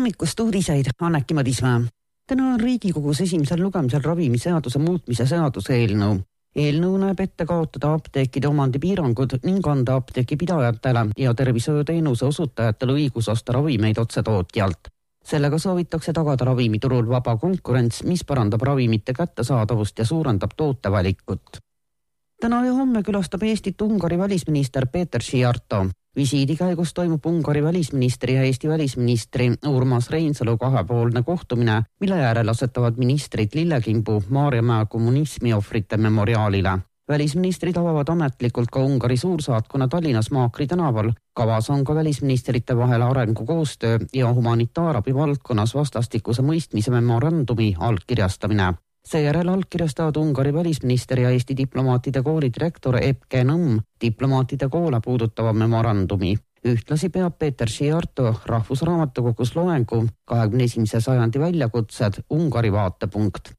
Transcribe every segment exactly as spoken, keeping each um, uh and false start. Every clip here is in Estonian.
hommikust uudiseid, Anneki Madismäe. Täna on Riigikogus esimesel lugemisel ravimiseaduse muutmise seaduse eelnõu. Eelnõu näeb ette kaotada apteekide omandipiirangud ning anda apteekipidajatele ja tervishoiuteenuse osutajatele õigus osta ravimeid otsetootjalt. Sellega soovitakse tagada ravimiturul vaba konkurents, mis parandab ravimite kättesaadavust ja suurendab tootevalikut. Täna ja homme külastab Eestit Ungari välisminister Peeter Šiarto. Visiidi käigus toimub Ungari välisministri ja Eesti välisministri Urmas Reinsalu kahepoolne kohtumine, mille järel asetavad ministrid Lillekimbu Maarjamäe kommunismi ohvrite memoriaalile. Välisministrid avavad ametlikult ka Ungari suursaatkonna Tallinnas Maakri tänaval. Kavas on ka välisministrite vahel arengukoostöö ja humanitaarabi valdkonnas vastastikuse mõistmise memorandumi allkirjastamine. Seejärel allkirjastavad Ungari välisminister ja Eesti diplomaatide kooli direktor Epke Nõmm diplomaatide koole puudutava memorandumi. Ühtlasi peab Peeter Šiarto Rahvusraamatukogus loengu kahekümne esimese sajandi väljakutsed Ungari vaatepunkt.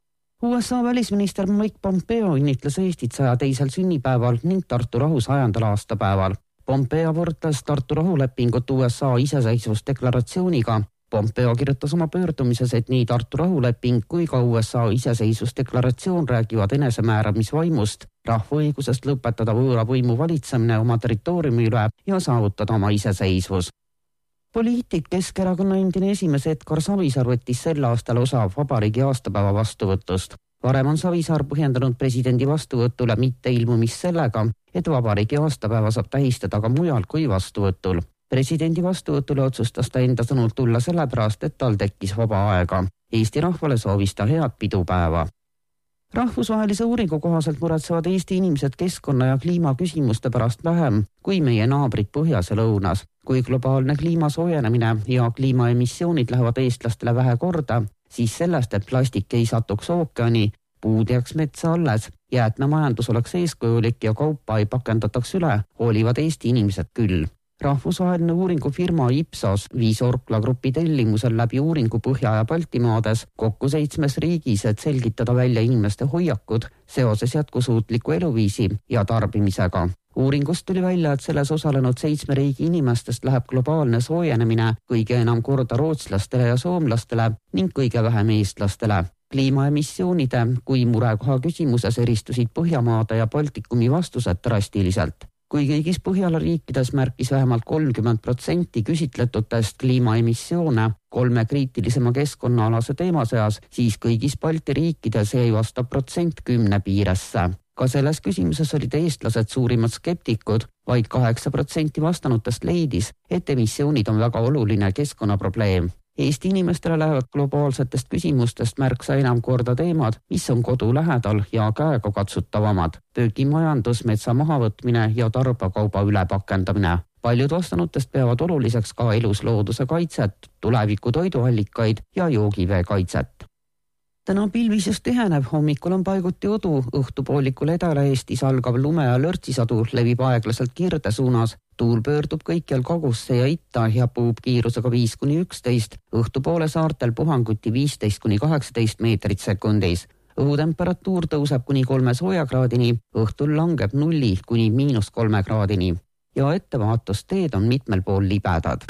U S A välisminister Mike Pompeo õnnitles Eestit saja teisel sünnipäeval ning Tartu rahu sajandal aastapäeval. Pompeo võrdles Tartu rahulepingut U S A iseseisvusdeklaratsiooniga. Pompeo kirjutas oma pöördumises, et nii Tartu rahuleping kui ka U S A iseseisvusdeklaratsioon räägivad enesemääramisvaimust, rahvaõigusest lõpetada võõra võimu valitsemine oma territooriumi üle ja saavutada oma iseseisvus. Poliitik Keskerakonna endine esimees Edgar Savisaar võttis sel aastal osa vabariigi aastapäeva vastuvõtust. Varem on Savisaar põhjendanud presidendi vastuvõtule mitte ilmumist sellega, et vabariigi aastapäeva saab tähistada ka mujal kui vastuvõtul. Presidendi vastuvõtule otsustas ta enda sõnul tulla sellepärast, et tal tekkis vaba aega. Eesti rahvale soovis ta head pidupäeva. Rahvusvahelise uuringu kohaselt muretsevad Eesti inimesed keskkonna ja kliima küsimuste pärast vähem kui meie naabrid põhjas ja lõunas. Kui globaalne kliima soojenemine ja kliimaemissioonid lähevad eestlastele vähe korda, siis sellest, et plastik ei satuks ookeani, puud jääks metsa alles, jäätmemajandus oleks eeskujulik ja kaupa ei pakendataks üle, hoolivad Eesti inimesed küll. Rahvusvaheline uuringufirma Ipsos viis Orkla grupi tellimusel läbi uuringu Põhja- ja Baltimaades kokku seitsmes riigis, et selgitada välja inimeste hoiakud seoses jätkusuutliku eluviisi ja tarbimisega. Uuringust tuli välja, et selles osalenud seitsme riigi inimestest läheb globaalne soojenemine kõige enam korda rootslastele ja soomlastele ning kõige vähem eestlastele. Kliimaemissioonide kui murekoha küsimuses eristusid Põhjamaade ja Baltikumi vastused drastiliselt. Kui kõigis Põhjala riikides märkis vähemalt kolmkümmend protsenti küsitletutest kliimaemissioone kolme kriitilisema keskkonnaalase teema seas, siis kõigis Balti riikides ei vasta protsent kümne piiresse. Ka selles küsimuses olid eestlased suurimad skeptikud, vaid kaheksa protsenti vastanutest leidis, et emissioonid on väga oluline keskkonnaprobleem. Eesti inimestele lähevad globaalsetest küsimustest märksa enam korda teemad, mis on kodu lähedal ja käega katsutavamad. Töögimajandus, metsa mahavõtmine ja tarbakauba ülepakendamine. Paljud vastanutest peavad oluliseks ka eluslooduse kaitset, tuleviku toiduallikaid ja joogivee kaitset. Täna pilvisus tiheneb, hommikul on paiguti udu, õhtupoolikul Edela-Eestis algav lume- ja lörtsisadu levib aeglaselt Kirde suunas. Tuul pöördub kõikjal kagusse ja itta ja puhub kiirusega viis kuni üksteist, õhtupoole saartel puhanguti viisteist kuni kaheksateist meetrit sekundis. Õhutemperatuur tõuseb kuni kolme soojakraadini, õhtul langeb nulli kuni miinus kolme kraadini. Ja ettevaatusteed on mitmel pool libedad.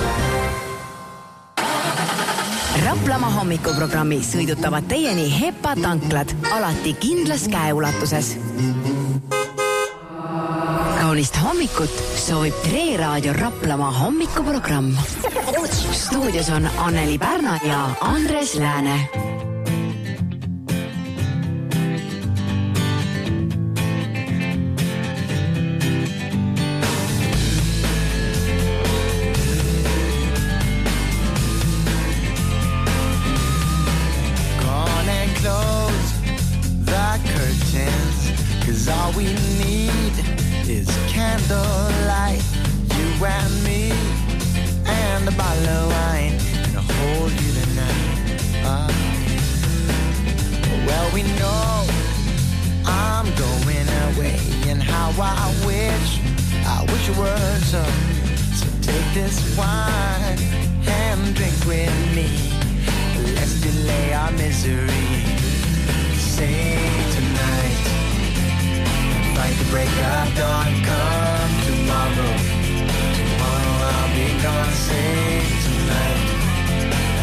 Raplamaa hommikuprogrammi sõidutavad teieni Hepa tanklad, alati kindlas käeulatuses. Kaunist hommikut soovib Tre Raadio Raplamaa hommikuprogramm. Stuudios on Anneli Pärna ja Andres Lääne. All we need is candlelight, you and me, and a bottle of wine, and I'll hold you tonight. Uh, well, we know I'm going away, and how I wish, I wish it were so. So take this wine and drink with me. Let's delay our misery. Sing tonight. Fight the break of dawn, come tomorrow. Tomorrow I'll be gone, sing tonight.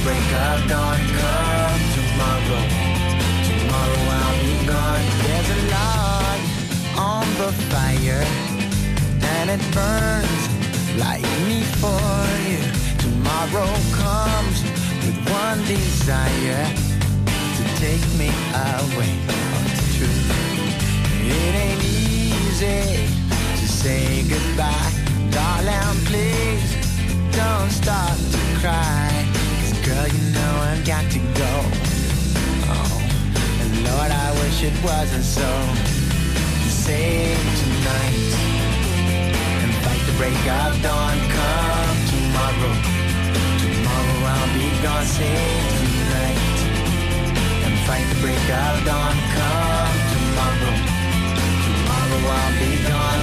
break of dawn. Come tomorrow, tomorrow I'll be gone. There's a log on the fire and it burns like me for you. Tomorrow comes with one desire, to take me away from the truth. It ain't easy to say goodbye. Darling, please don't start to cry, 'cause girl, you know I've got to go. Oh, and Lord, I wish it wasn't so. Save tonight and fight the break of dawn. Come tomorrow, tomorrow I'll be gone. Save tonight and fight the break of dawn. Come tomorrow, tomorrow I'll be gone.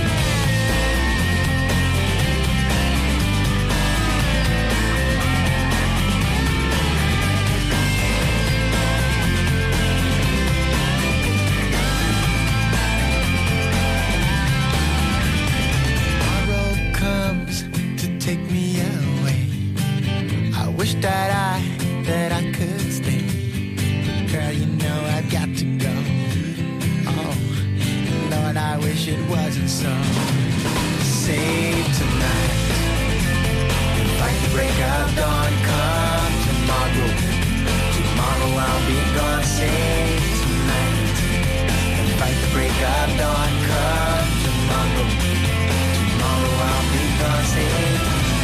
Take me away. I wish that I, that I could stay. Girl, you know I've got to go. Oh, Lord, I wish it wasn't so. Save tonight and fight the break of dawn. Come tomorrow, tomorrow I'll be gone. Save tonight and fight the break of dawn. Come tomorrow, tomorrow I'll be gone. Save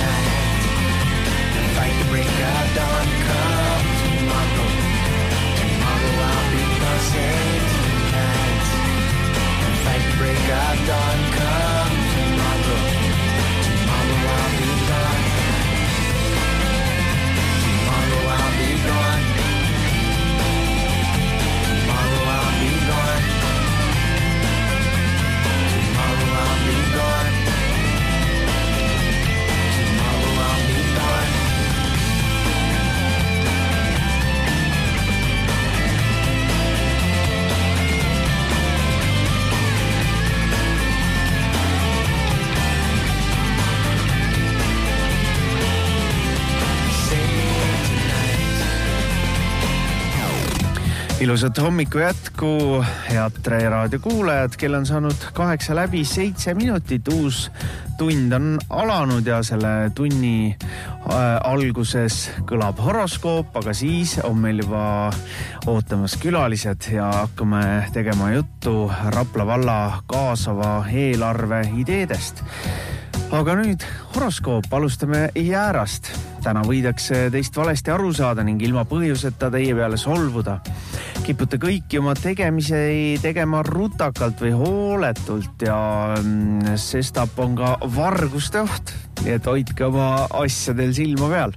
fight the break of dawn. Come tomorrow, tomorrow I'll be gone. Save tonight and fight the break of dawn. Come tomorrow, tomorrow I'll be gone. Tomorrow I'll be gone. Tomorrow I'll be gone. Tomorrow I'll be gone. Tomorrow I'll be gone. Ilusat hommiku jätku, head Tre Raadio kuulajad, kell on saanud kaheksa läbi seitse minutit, uus tund on alanud ja selle tunni äh, alguses kõlab horoskoop, aga siis on meil juba ootamas külalised ja hakkame tegema juttu Rapla valla kaasava eelarve ideedest. Aga nüüd horoskoop, alustame jäärast. Täna võidakse teist valesti aru saada ning ilma põhjuseta teie peale solvuda. Kipute kõiki oma tegemise tegema rutakalt või hooletult ja sestap on ka varguste oht, nii et hoidke oma asjadel silma peal.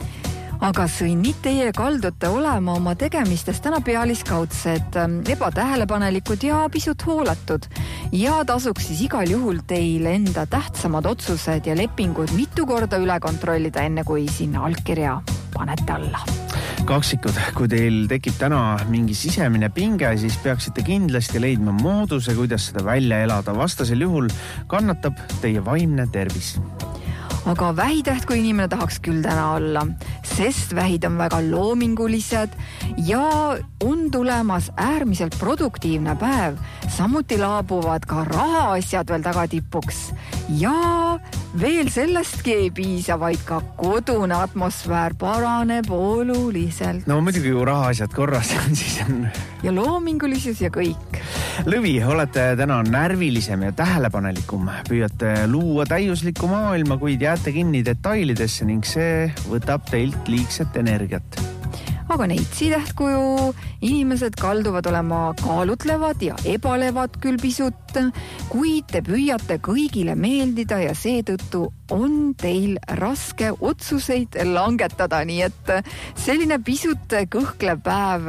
Aga sõnnid teie kaldute olema oma tegemistes täna pealiskaudsed, ebatähelepanelikud ja pisut hooletud. Ja tasuks siis igal juhul teil enda tähtsamad otsused ja lepingud mitu korda üle kontrollida, enne kui sinna allkirja panete alla. Kaksikud, kui teil tekib täna mingi sisemine pinge, siis peaksite kindlasti leidma mooduse, kuidas seda välja elada. Vastasel juhul kannatab teie vaimne tervis. Aga vähitäht, kui inimene tahaks küll täna olla, sest vähid on väga loomingulised ja on tulemas äärmiselt produktiivne päev. Samuti laabuvad ka rahaasjad veel tagatipuks. Ja veel sellestki ei piisa, vaid ka kodune atmosfäär paraneb oluliselt. No muidugi ju rahaasjad korras siis on. Ja loomingulisus ja kõik. Lõvi, olete täna närvilisem ja tähelepanelikum. Püüate luua täiuslikku maailma, kuid jääte kinni detailidesse ning see võtab teilt liigset energiat. Aga neid sidehtkuju inimesed kalduvad olema kaalutlevad ja ebalevad küll pisut, kuid te püüate kõigile meeldida ja seetõttu on teil raske otsuseid langetada, nii et selline pisut kõhklev päev,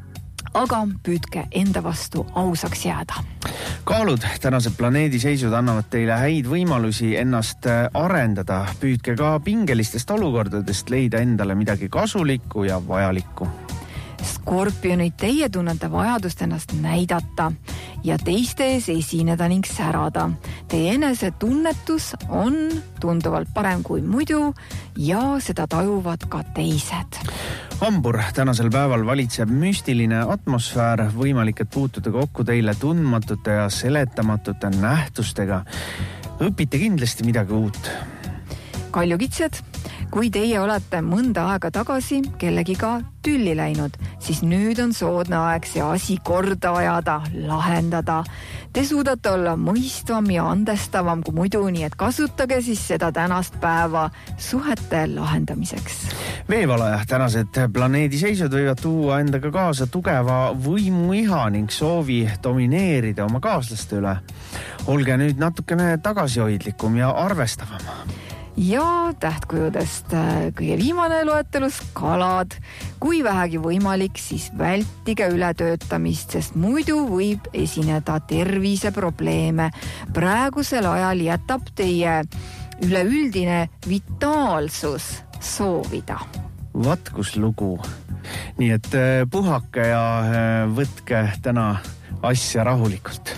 aga püüdke enda vastu ausaks jääda. Kaalud, tänased planeedi seisud annavad teile häid võimalusi ennast arendada. Püüdke ka pingelistest olukordadest leida endale midagi kasulikku ja vajalikku. Skorpionid, teie tunnete vajadust ennast näidata ja teiste ees esineda ning särada. Teie enesetunnetus on tunduvalt parem kui muidu ja seda tajuvad ka teised. Hambur, tänasel päeval valitseb müstiline atmosfäär, võimalik, et puutute kokku teile tundmatute ja seletamatute nähtustega. Õpite kindlasti midagi uut. Kaljukitsed, kui teie olete mõnda aega tagasi kellegiga tülli läinud, siis nüüd on soodne aeg see asi korda ajada, lahendada. Te suudate olla mõistvam ja andestavam kui muidu, nii et kasutage siis seda tänast päeva suhete lahendamiseks. Veevalaja, tänased planeediseisud võivad tuua endaga kaasa tugeva võimuiha ning soovi domineerida oma kaaslaste üle. Olge nüüd natukene tagasihoidlikum ja arvestavam. Ja tähtkujudest kõige viimane loetelus kalad. Kui vähegi võimalik, siis vältige ületöötamist, sest muidu võib esineda terviseprobleeme. Praegusel ajal jätab teie üleüldine vitaalsus soovida. Vat kus lugu. Nii et puhake ja võtke täna asja rahulikult.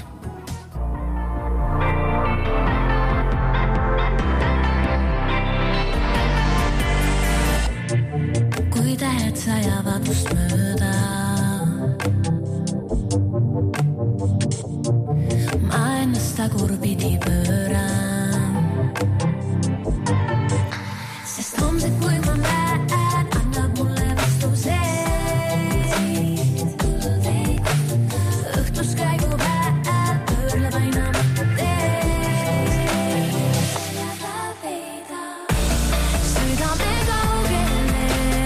Tähed sajavad must mööda. Ma ennast tagurpidi pööran. Sest homsed, kui ma näen, annab mulle vastuse. Õhtus käigu hääl, pöörleb aina mõtte. Sõidame kaugele.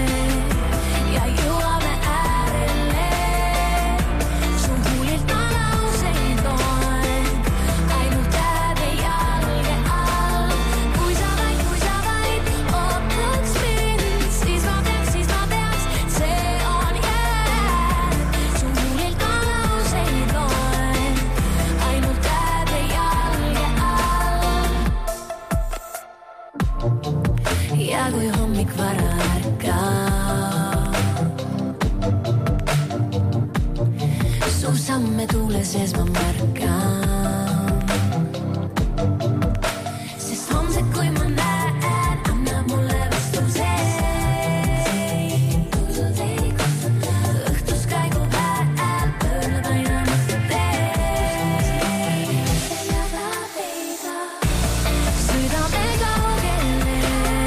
Ja kui hommik vara ärka, su samme tuule sees ma märkan. Sest homsed, kui ma näen, annab mulle vastuse. Õhtus käigu hääl, pöörleb aina mõtte. Sõidame kaugele.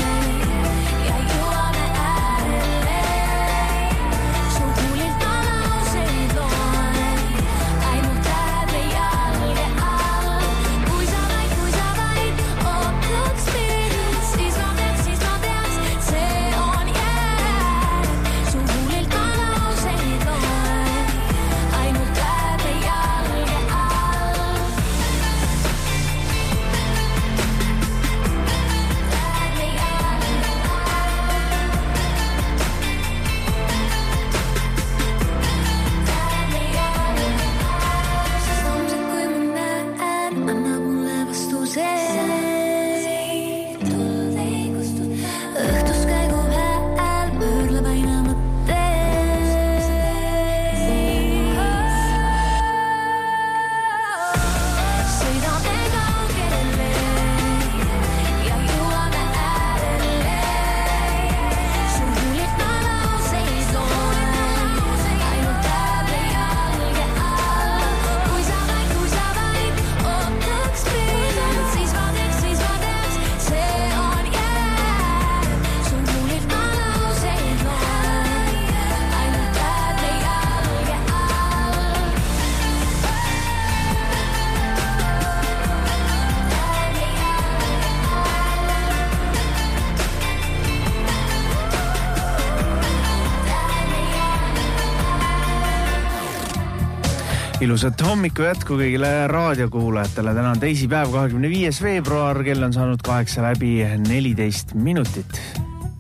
Ilusat hommiku jätku kõigile raadiokuulajatele. Täna on teisipäev, kahekümne viies veebruar, kell on saanud kaheksa läbi neliteist minutit.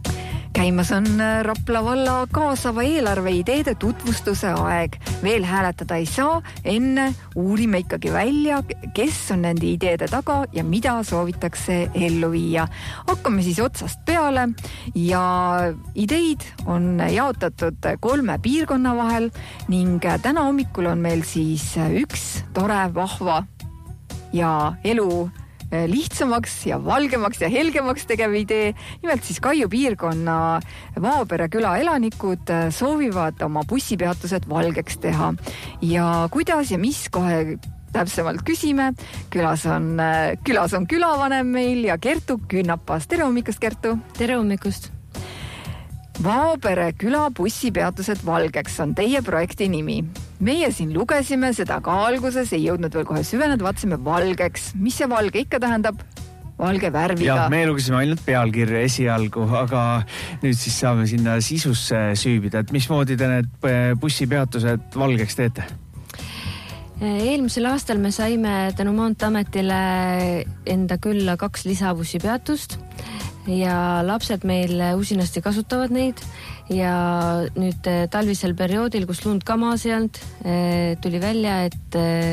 Käimas on Rapla valla kaasava eelarve ideede tutvustuse aeg. Veel hääletada ei saa, enne uurime ikkagi välja, kes on nende ideede taga ja mida soovitakse ellu viia. Hakkame siis otsast peale ja ideid on jaotatud kolme piirkonna vahel ning täna hommikul on meil siis üks tore, vahva ja elu lihtsamaks ja valgemaks ja helgemaks tegev idee. Nimelt siis Kaiu piirkonna Vaapere küla elanikud soovivad oma bussipeatused valgeks teha. Ja kuidas ja mis kohe täpsemalt küsime. Külas on, külas on külavanem meil ja Kertu Künnapas. Tere hommikust, Kertu! Tere hommikust! Vaapere küla bussipeatused valgeks on teie projekti nimi. Meie siin lugesime seda ka alguses, ei jõudnud veel kohe süveneda, vaatasime valgeks. Mis see valge ikka tähendab? Valge värviga. Jah, me lugesime ainult pealkirja esialgu, aga nüüd siis saame sinna sisusse süübida. Et mismoodi te need bussipeatused valgeks teete? Eelmisel aastal me saime tänu Maanteeametile enda külla kaks lisabussipeatust ja lapsed meil usinasti kasutavad neid ja nüüd talvisel perioodil, kus lund ka maas ei olnud, tuli välja, et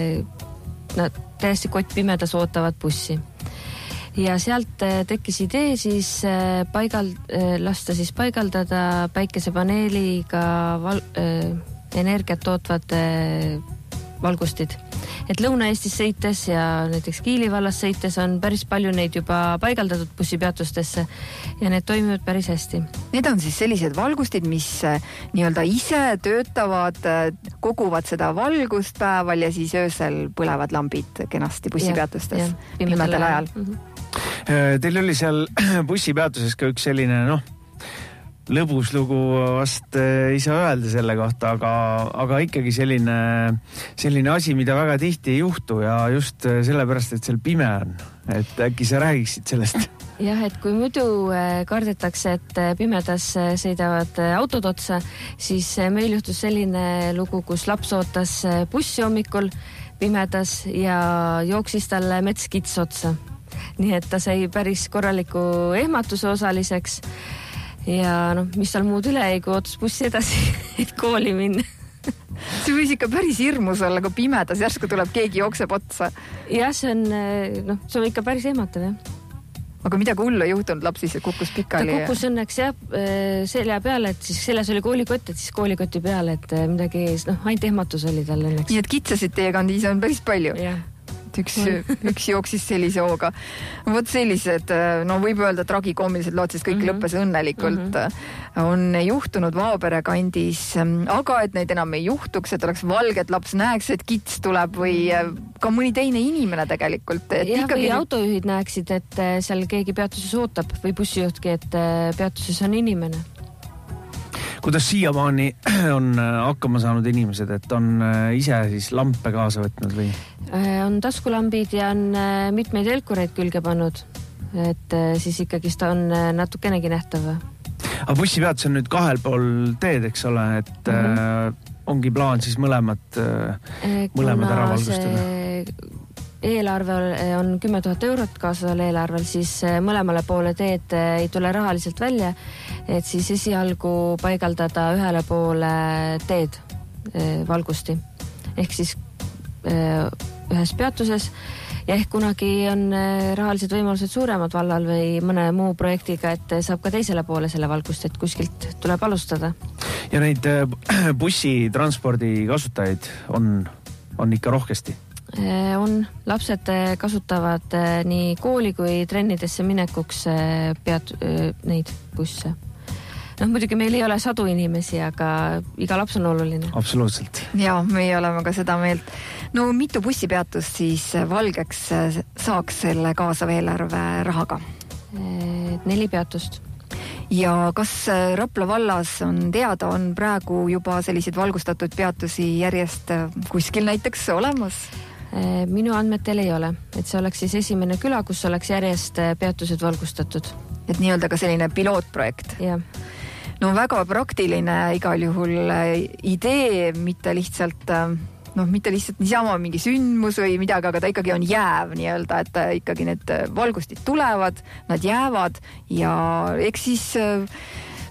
nad täiesti kott pimedas ootavad bussi. Ja sealt tekkis idee siis paigal, lasta siis paigaldada päikesepaneeliga val, energiat tootvad valgustid. Et Lõuna-Eestis sõites ja näiteks Kiili vallas sõites on päris palju neid juba paigaldatud bussipeatustesse ja need toimivad päris hästi. Need on siis sellised valgustid, mis nii-öelda ise töötavad, koguvad seda valgust päeval ja siis öösel põlevad lambid kenasti bussipeatustes pimedal ajal. Mm-hmm. Teil oli seal bussipeatuses ka üks selline, noh, lõbus lugu vast ei saa öelda selle kohta, aga, aga ikkagi selline, selline asi, mida väga tihti ei juhtu ja just sellepärast, et seal pime on. Et äkki sa räägiksid sellest? Jah, et kui muidu kardetakse, et pimedas sõidavad autod otsa, siis meil juhtus selline lugu, kus laps ootas bussi hommikul pimedas ja jooksis talle metskits otsa. Nii et ta sai päris korraliku ehmatuse osaliseks. Ja noh, mis tal muud üle ei, kui ootas bussi edasi, et kooli minna. See võis ikka päris hirmus olla, kui pimedas järsku tuleb keegi jookseb otsa. Jah, see on, noh, see on ikka päris ehmatav, jah. Aga midagi hullu ei juhtunud, laps siis kukkus pikali? Ta kukkus õnneks jah, selja peale, et siis selles oli koolikott, et siis koolikoti peale, et midagi, noh, ainult ehmatus oli tal õnneks. Nii et kitsasid teie kandis on päris palju? Jah. Üks, üks jooksis sellise hooga. Vot sellised, no võib öelda tragikoomilised lood, sest kõik mm -hmm. lõppes õnnelikult. Mm -hmm. On juhtunud Vaapere kandis, aga et neid enam ei juhtuks, et oleks valget laps näeks, et kits tuleb või ka mõni teine inimene tegelikult. Et jah, ikkagi... või autojuhid näeksid, et seal keegi peatuses ootab või bussijuhtki, et peatuses on inimene. Kuidas siiamaani on hakkama saanud inimesed, et on ise siis lampe kaasa võtnud või? On taskulambid ja on mitmeid elkureid külge pannud, et siis ikkagi ta on natukenegi nähtav. Aga bussipeatus on nüüd kahel pool teed, eks ole, et mm-hmm. ongi plaan siis mõlemad, mõlemad ära valgustada. Eelarve on kümme tuhat eurot kaasaval eelarvel, siis mõlemale poole teed ei tule rahaliselt välja, et siis esialgu paigaldada ühele poole teed valgusti. Ehk siis ühes peatuses ja ehk kunagi on rahalised võimalused suuremad vallal või mõne muu projektiga, et saab ka teisele poole selle valgust, et kuskilt tuleb alustada. Ja neid bussitranspordi kasutajaid on, on ikka rohkesti? On. Lapsed kasutavad nii kooli kui trennidesse minekuks peat, neid busse. noh, muidugi meil ei ole sadu inimesi, aga iga laps on oluline. Absoluutselt. Ja, meie oleme ka seda meelt. No mitu bussipeatust siis valgeks saaks selle kaasava eelarve rahaga? Neli peatust. Ja kas Rapla vallas on teada, on praegu juba selliseid valgustatud peatusi järjest kuskil näiteks olemas? Minu andmetel ei ole, et see oleks siis esimene küla, kus oleks järjest peatused valgustatud. Et nii-öelda ka selline pilootprojekt. Jah. No väga praktiline igal juhul idee, mitte lihtsalt, noh, mitte lihtsalt niisama mingi sündmus või midagi, aga ta ikkagi on jääv nii-öelda, et ikkagi need valgustid tulevad, nad jäävad ja eks siis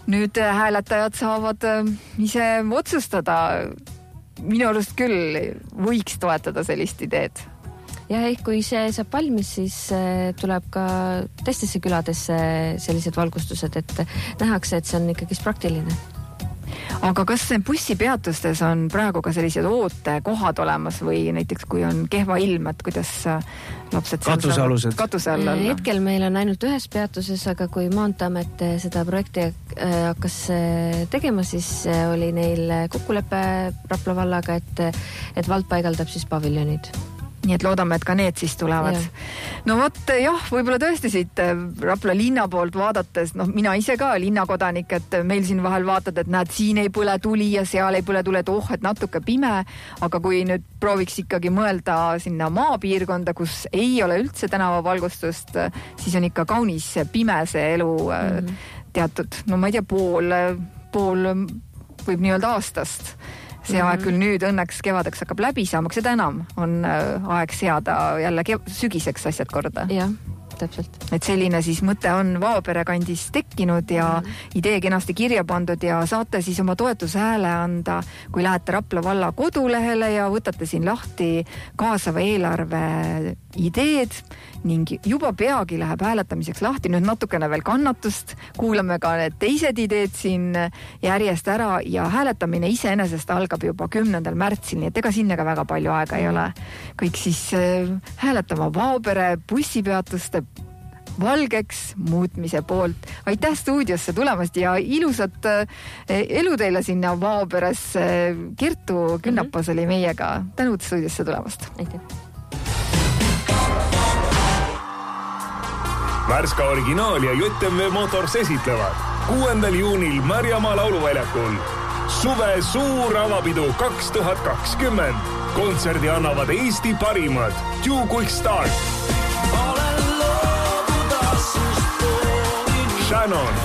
nüüd hääletajad saavad ise otsustada. Minu arust küll võiks toetada sellist ideed. Ja ehk kui see saab valmis, siis tuleb ka teistesse küladesse sellised valgustused, et nähakse, et see on ikkagi praktiline. Aga kas bussipeatustes on praegu ka sellised ootekohad olemas või näiteks kui on kehva ilm, et kuidas lapsed katusealused katuse all olla? Hetkel meil on ainult ühes peatuses, aga kui Maanteeamet seda projekti hakkas tegema, siis oli neil kokkulepe Rapla vallaga, et, et vald paigaldab siis paviljonid. Nii et loodame, et ka need siis tulevad. Ja. No vot, jah, võib-olla tõesti siit Rapla linna poolt vaadates, noh, mina ise ka linnakodanik, et meil siin vahel vaatad, et näed, siin ei põle tuli ja seal ei põle tule, et oh, et natuke pime, aga kui nüüd prooviks ikkagi mõelda sinna maapiirkonda, kus ei ole üldse tänavavalgustust, siis on ikka kaunis pime see elu mm-hmm. teatud, no ma ei tea, pool, pool võib nii-öelda aastast. See aeg küll nüüd õnneks kevadeks hakkab läbi saama, seda enam on aeg seada jälle kev- sügiseks asjad korda. Jah, täpselt. Et selline siis mõte on Vaopere kandis tekkinud ja mm. idee kenasti kirja pandud ja saate siis oma toetushääle anda, kui lähete Rapla valla kodulehele ja võtate siin lahti kaasava eelarve ideed ning juba peagi läheb hääletamiseks lahti. Nüüd natukene veel kannatust, kuulame ka need teised ideed siin järjest ära ja hääletamine iseenesest algab juba kümnendal märtsil, nii et ega sinna ka väga palju aega ei ole. Kõik siis hääletama Vaopere bussipeatuste valgeks muutmise poolt. Aitäh stuudiosse tulemast ja ilusat elu teile sinna Vaoperes. Kertu Künnapas oli meiega. Tänud stuudiosse tulemast. Aitäh. Värska originaal ja J M V Motors esitlevad kuuendal juunil Märjamaa lauluväljakul suve suur avapidu kaks tuhat kakskümmend. Kontserdi annavad Eesti parimad Two Quick Start, Shannon,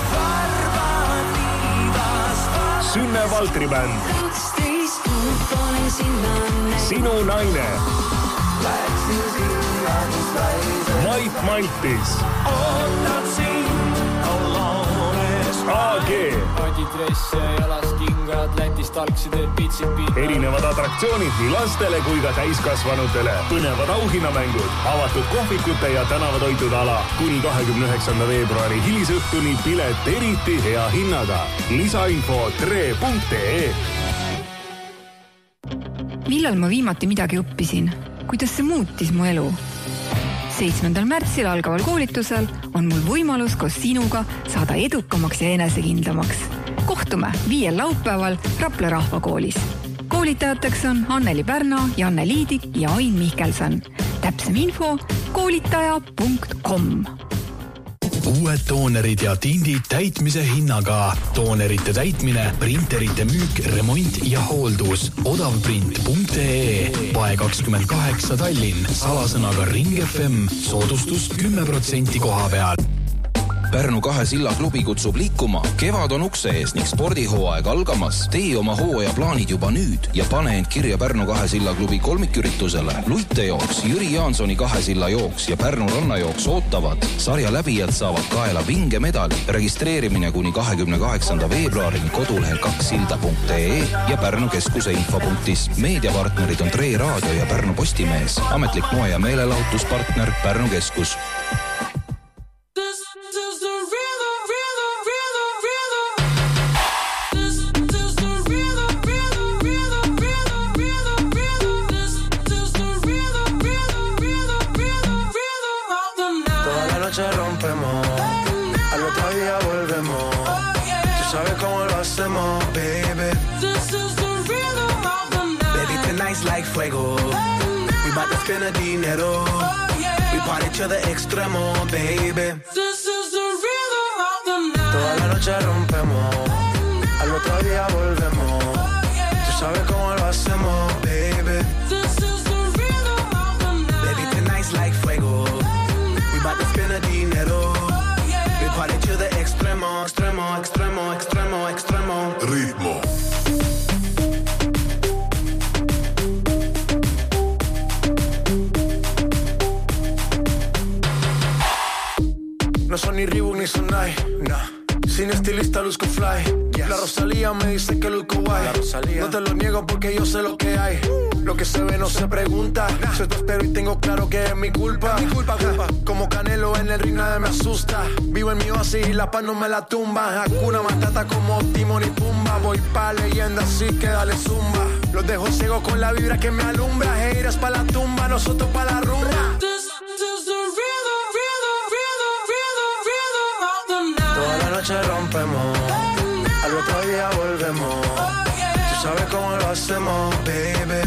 Sünne Valtri bänd, Sinu naine, Mait Maltis, A G, erinevad atraktsioonid nii lastele kui ka täiskasvanutele, põnevad auhinnamängud, avatud kohvikute ja tänavatoitude ala, kuni kahekümne üheksanda veebruari hilisõhtuni pilet eriti hea hinnaga. Lisainfo tre punkt ee. Millal ma viimati midagi õppisin? Kuidas see muutis mu elu? seitsmendal märtsil algaval koolitusel on mul võimalus koos sinuga saada edukamaks ja enesekindlamaks. Kohtume viiel laupäeval Rapla rahvakoolis. Koolitajateks on Anneli Pärna, Janne Liidik ja Ain Mihkelson. Täpsem info koolitaja punkt com. Uued toonerid ja tindid täitmise hinnaga. Toonerite täitmine, printerite müük, remont ja hooldus. odavprint punkt ee. Pae kakskümmend kaheksa Tallinn. Salasõnaga Ring F M. Soodustus kümme protsenti koha peal. Pärnu kahe silla klubi kutsub liikuma. Kevad on ukse ees ning spordihooaeg algamas. Tee oma hooaja plaanid juba nüüd ja pane end kirja Pärnu kahe silla klubi kolmiküritusele. Luitejooks, Jüri Jaansoni kahe silla jooks ja Pärnu rannajooks ootavad. Sarja läbijad saavad kaela vinge medali. Registreerimine kuni kahekümne kaheksanda veebruarini kodulehel kaksilda punkt ee ja Pärnu keskuse infopunktis. Meediapartnerid on Tre Raadio ja Pärnu Postimees. Ametlik moe- ja meelelahutuspartner Pärnu keskus. Like fuego, we bout to spend a dinero. We party to the extremo, baby. This is the rhythm of the night. Toda la noche rompemos, al otro día volvemos. Tú sabes cómo lo hacemos, baby. This is the rhythm of the night. Baby, tonight's like fuego. We bout to spend a dinero. We party to the extremo, extremo, extremo, extremo, extremo. Ritmo. No son ni Reebok ni Sonai, nah. Sin estilista luzco fly. Yes. La Rosalía me dice que luzco guay. No te lo niego porque yo sé lo que hay. Lo que se ve no se pregunta. Nah. Yo te espero y tengo claro que es mi culpa. Es mi culpa, culpa. Como Canelo en el ring nada me asusta. Vivo en mi oasis y la paz no me la tumba. Hakuna Matata como Timon y Pumba. Voy pa' leyenda así que dale zumba. Los dejo ciego con la vibra que me alumbra. Heiras pa' la tumba, nosotros pa' la rumba. Toda la noche rompemos, al otro día volvemos. Tú sabes cómo lo hacemos, baby.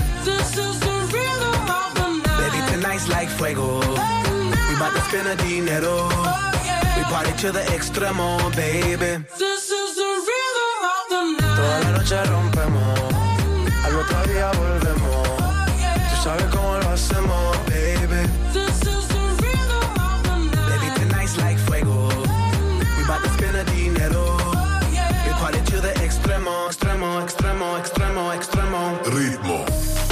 Baby, tonight's like fuego. We bout to spend a dinero. We party to the extremo, baby. Toda la noche rompemos, al otro día volvemos. Tú sabes cómo lo hacemos, baby. Baby, tonight's like fuego. About to spend a dinero. We party to the extremo, extremo, extremo, extremo, extremo. Ritmo.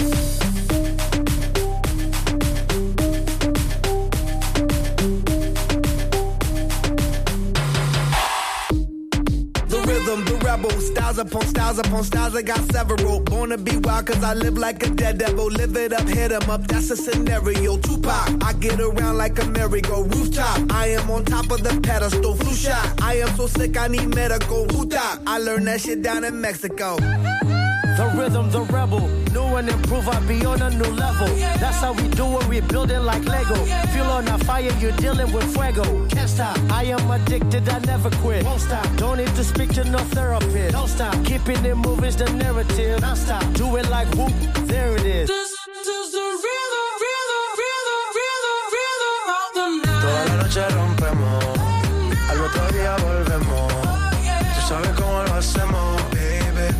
The rebel, styles upon styles upon styles, I got several. Born to be wild cause I live like a dead devil. Live it up, hit 'em up, that's a scenario. Tupac, I get around like a merry-go rooftop. I am on top of the pedestal, flu shot. I am so sick I need medical. Hootop, I learned that shit down in Mexico. The rhythm, the rebel, new and improve, I be on a new level. That's how we do it, we build it like Lego. Feel on a fire, you're dealing with fuego. Can't stop, I am addicted, I never quit. Won't stop, don't need to speak to no therapist. Don't stop, keeping it moving's the narrative. Don't stop, do it like whoop, there it is. This is the rhythm, rhythm, rhythm, rhythm, rhythm of the night. Toda la noche rompemos, al otro día volvemos. Tú sabes cómo lo hacemos, baby.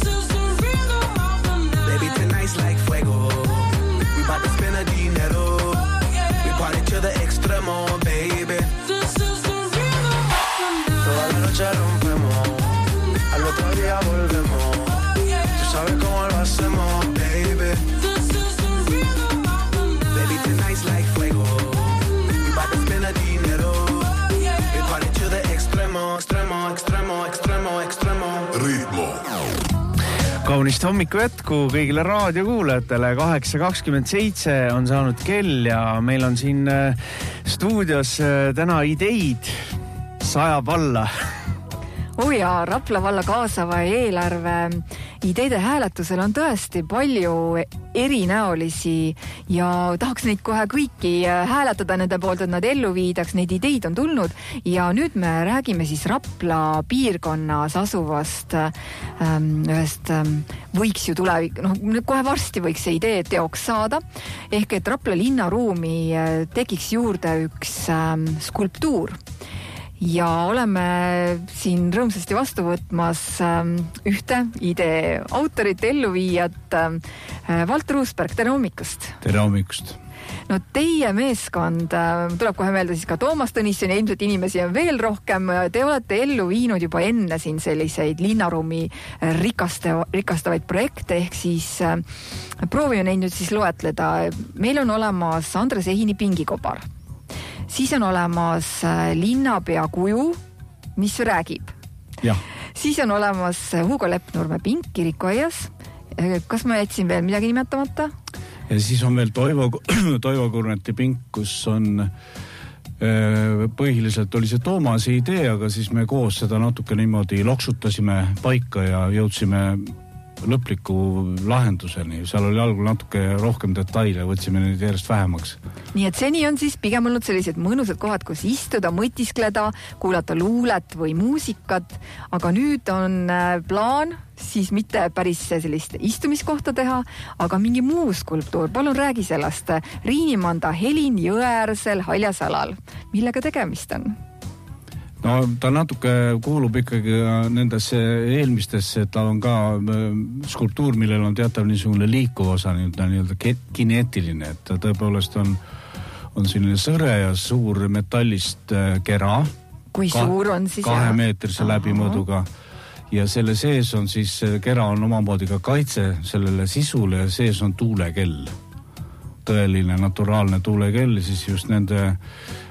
Like fuego, we bout to spend a dinero. We party to the extremo, baby. Toda la noche rompemos, al otro día volvemos. Tú sabes cómo lo hacemos, baby. Baby, tonight's like fuego. We bout to spend a dinero. We party to the extremo, extremo, extremo, extremo, extremo. Ritmo. Kaunist hommiku jätku kõigile raadiokuulajatele. kaheksa kakskümmend seitse on saanud kell ja meil on siin stuudios täna ideid sajab alla. Oh ja, Rapla valla kaasava eelarve ideede hääletusel on tõesti palju erinäolisi ja tahaks neid kohe kõiki hääletada nende poolt, et nad ellu viidaks. Neid ideid on tulnud ja nüüd me räägime siis Rapla piirkonnas asuvast ähm, ühest ähm, võiks ju tulevik, noh kohe varsti võiks see idee teoks saada. Ehk et Rapla linnaruumi tekiks juurde üks ähm, skulptuur. Ja oleme siin rõõmsasti vastu võtmas ühte idee autorit, elluviijat. Valter Uusberg, tere hommikust! Tere hommikust! No teie meeskond, tuleb kohe meelde siis ka Toomas Tõnisson ja ilmselt inimesi on veel rohkem. Te olete ellu viinud juba enne siin selliseid linnaruumi rikaste, rikastavaid projekte, ehk siis proovime neid nüüd siis loetleda. Meil on olemas Andres Ehini pingikobar. Siis on olemas linnapea kuju, mis räägib. Ja. Siis on olemas Hugo Leppnurme pink kirikuaias. Kas ma jätsin veel midagi nimetamata? Ja siis on veel Toivo, Toivo Kurneti pink, kus on põhiliselt oli see Toomase idee, aga siis me koos seda natuke niimoodi loksutasime paika ja jõudsime lõpliku lahenduseni. Seal oli algul natuke rohkem detaile, võtsime neid järjest vähemaks. Nii et seni on siis pigem olnud sellised mõnusad kohad, kus istuda, mõtiskleda, kuulata luulet või muusikat, aga nüüd on plaan siis mitte päris sellist istumiskohta teha, aga mingi muu skulptuur. Palun räägi sellest. Riinimanda Helin Jõeäärsel Haljasalal. Millega tegemist on? No ta natuke kuulub ikkagi nendesse eelmistesse, et ta on ka skulptuur, millel on teatav niisugune liikuv osa, nii-öelda kineetiline, et ta tõepoolest on, on selline sõre ja suur metallist kera. Kui ka, suur on siis? Kahemeetrise läbimõõduga. Ja selle sees on siis, kera on omamoodi ka kaitse sellele sisule ja sees on tuulekell. Tõeline, naturaalne tuulekell, siis just nende